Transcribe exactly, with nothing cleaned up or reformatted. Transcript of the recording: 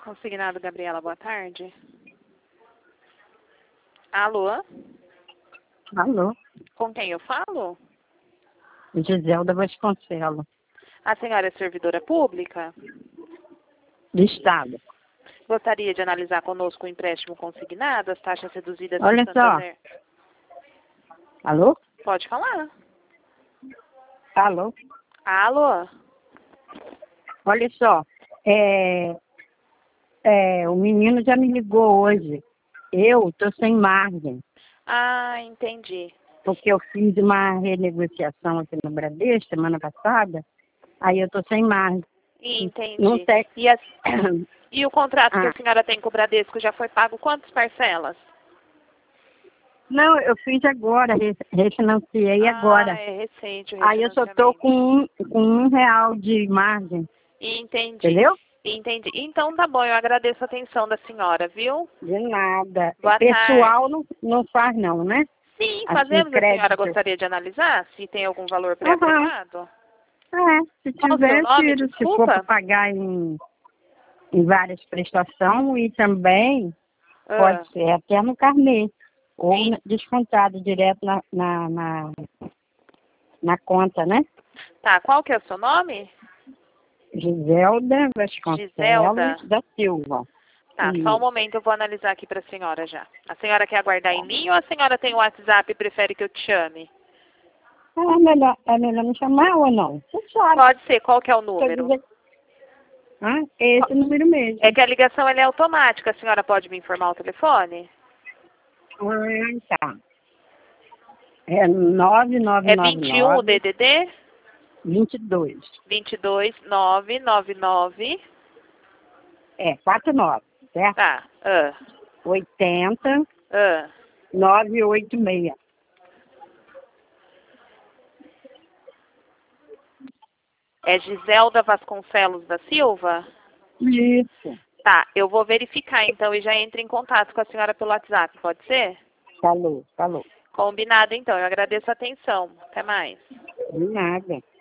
Consignado Gabriela, boa tarde. Alô? Alô? Com quem eu falo? Giselda Vasconcelos, A senhora é servidora pública? do Estado. Gostaria de analisar conosco o empréstimo consignado, as taxas reduzidas Olha do só. Santander? Alô? Pode falar. Alô? Alô? Olha só, é, é, o menino já me ligou hoje. Eu estou sem margem, Ah, entendi. porque eu fiz uma renegociação aqui no Bradesco semana passada, aí eu estou sem margem. Entendi. Não sei. E, as- e o contrato que Ah. a senhora tem com o Bradesco já foi pago quantas parcelas? Não, eu fiz agora, re- refinanciei ah, agora. é recente o Aí eu só estou refinanciamento. com um, com um real de margem, Entendi. entendeu? Entendi. Então tá bom, eu agradeço a atenção da senhora, viu? De nada. Boa Pessoal não, não faz não, né? Sim, Assim, fazemos. A senhora crédito. gostaria de analisar se tem algum valor Aham. pré-aprovado? É, se Qual o seu tiver, nome? tiro. Se for para Desculpa. pagar em, em várias prestações e também Ah, pode ser até no carnê. Ou sim. na- descontado direto na, na, na, na conta, né? Tá, qual que é o seu nome? Giselda Vasconcelos Giselda. da Silva. Tá, E, só um momento, eu vou analisar aqui pra senhora já. A senhora quer aguardar em linha ou a senhora tem o WhatsApp e prefere que eu te chame? é, melhor, é melhor me chamar ou não? Você sabe. Pode ser, qual que é o Quer número? dizer- Ah, é esse número mesmo. É que a ligação ela é automática, a senhora pode me informar o telefone? Ah, tá. É nove nove É nove vinte e um o nove D D D? vinte e dois. vinte e dois, nove nove nove. É, quatro nove, certo? Tá, ah, oitenta, ah. nove oito seis. É Giselda Vasconcelos da Silva? Isso. Tá, eu vou verificar então e já entro em contato com a senhora pelo WhatsApp, pode ser? Falou, falou. Combinado então, eu agradeço a atenção. Até mais. De nada.